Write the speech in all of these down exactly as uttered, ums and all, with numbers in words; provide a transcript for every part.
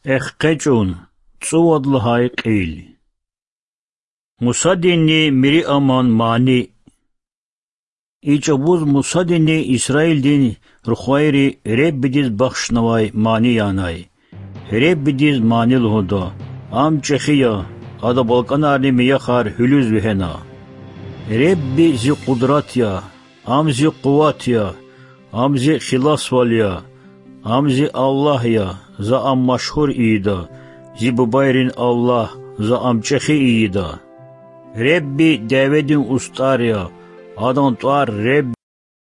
Ехкечун, цуадлахай қил. Мусадини мири аман мани. Ичабуз мусадини Исраилдин рухвайри реббидиз бахшнавай мани янай. Реббидиз мани лхудо. Ам чехия, ада балканарни мияхар хюлюз вихена. Ребби зи кудратя, ам зи куватя, ам зи хиласвалия, ам зи Аллахя, за ам машхур ида, зи бубайрин Аллах, за ам чехи ида. Ребби Давидин устария, адан туар ребби.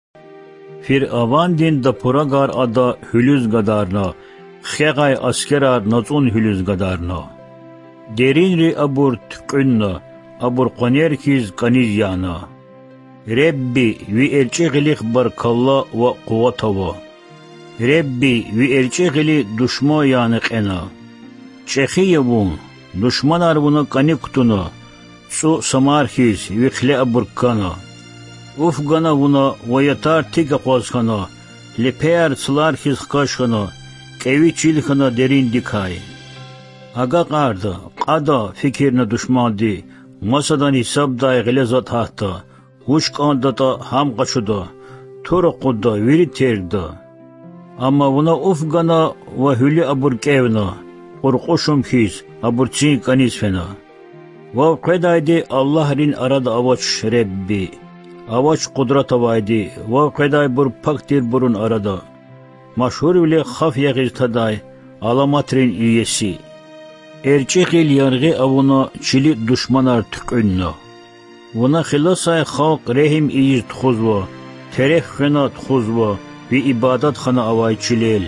Фир авандин да пурагар ада хюлюз гадарна, хегай аскерар нацун хюлюз гадарна. Деринри абур ткунна, абур қонеркиз каниз яна. Ребби ви элчи гилих баркалла ва қуватава. Ребби ви элчи гили душмо яны қена. Чехи ябун, душманар вуна каниктуна, цу самархиз ви хле абуркана. Уфгана вуна ваятар тига қозхана, лепер цлархиз қашхана, кеви чилхана дерин дикай. Ага qarda, qada fikirne düşmandı, masadan hesabda gilezat hatta, huş kandata ham qaçuda, tura qudda veri tergda. Amma buna ufgana ve hüli abur kevna, qorquşum hiz, abur çin kanis fena. Ve qedaydi Allah'ın arada avaç Rebbi, avaç kudrat avaydi, ve qeday bur paktir burun arada. Maşhur bile khaf yagiz taday, alamatrin iyesi. Erçekil yargı avuna çili düşmanar tükünna. Vuna xilasay halk rehim iyiz txuzva, tereh xena txuzva ve ibadat xana avay çilel.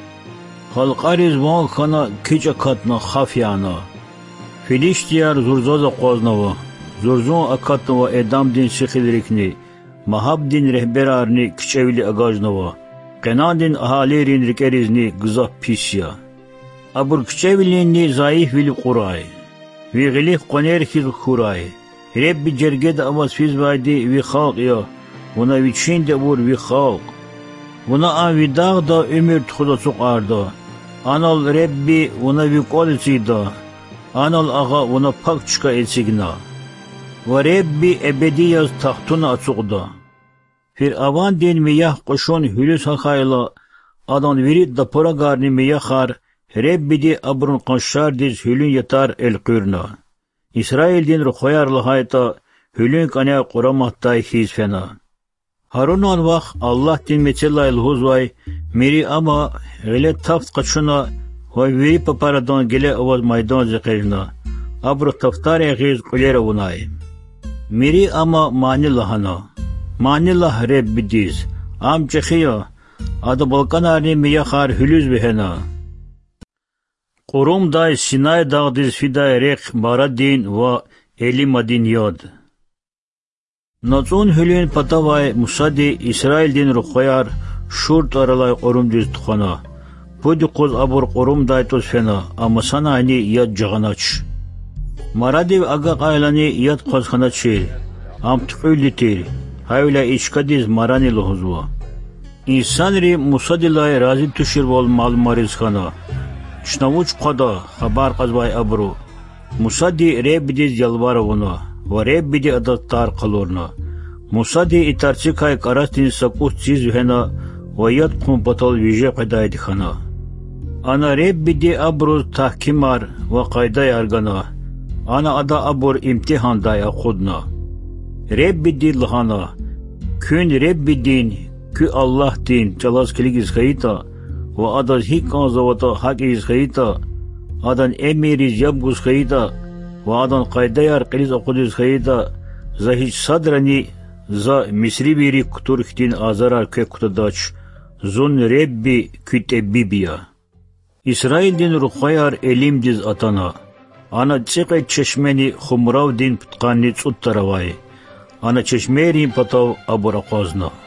Halqariz van xana kica katna xafyana. Filiştiyar zurzaza qoznava, zurzun akatnava edam din sikhilrikni, mahab din rehberarni kiçevli agajnava, qenan din ahalirin rikerizni gıza pisya. Abur küçevliğini zayıf vili kuray. Vi gilih qonerkiz kuray. Rebbi cerged avaz fiz vaydi vi halk ya. Buna vi çinde bur vi halk. Buna an vi dağda ömür txuda suqarda. Anal Rebbi buna vi kolsida. Anal ağa buna pak çıka etsigna. Ve Rebbi ebedi yaz tahtuna açuqda. Fir avan din miyah qoşun hülüs hakhayla. Adan virid da pura garni miyakhar. Rebbidi abrun qanşar diz hülün yatar el qürna. İsrail din rukhayar lahayta hülün kanya quramahtay hiz fena. Harunan vaq Allah din meçella el huzvay miri ama gile taft qaçuna ve viri paparadan gile avaz maydan zikirna. Abru taftari ghiz qulera vunay. Miri ama mani lahana. Mani lah Rebbidiz. Am çekhiya. Adı balkanarni miyakhar hülüz behena. Qurum day Sinay dağdiz fiday rekh maradin ve elimadin yad. Natsun hülün patavay musadi İsrail din rukhayar şurt aralay qurum diz tukhana. Pudi qoz abur qurum day tos fena ama sana ani yad jaganaç. Maradiv aga qaylani yad qozkhana çil. Am tuqullitir. Hayla içkadiz marani lohuzva. İnsanri musadilay razi tuşir vol mal marizkhana. Şnavuç qada xabar qazvay abru. Musadi Rebbidiz yalvaravuna ve Rebbidi adattar qalurna. Musadi itarçikay qarastin sakuh çiz vhena ve yad qum batal vije qadaydi khana. Ana Rebbidi abru tahkimar ve qayday argana. Ana ada abur imtihanday aqudna. Rebbidi lhana. Kün Rebbidin, kü Allah din çalazkiligis khayita. Ve adas hikkan zavata hakiz khayita, adan emiriz yabguz khayita, ve adan qaydayar qiliz aqudiz khayita, za hiç sadrani, za misri biri kuturktin azarar ke kutadaç, zun Rebbi küte bibiya. İsrail din rukhayar elim diz atana, ana çıqay çeşmeni khumrav din putqanni tsuttaravay, ana çeşmerin patav abura qazna.